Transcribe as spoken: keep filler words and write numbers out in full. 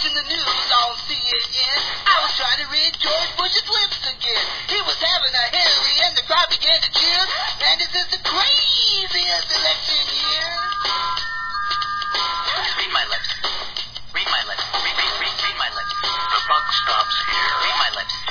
watching the news on C N N. I was trying to read George Bush's lips again. He was having a Hillary and the crowd began to cheer. And this is the craziest election year. Read my lips. Read my lips. Read, read, read, read my lips. The buck stops here. Read my lips.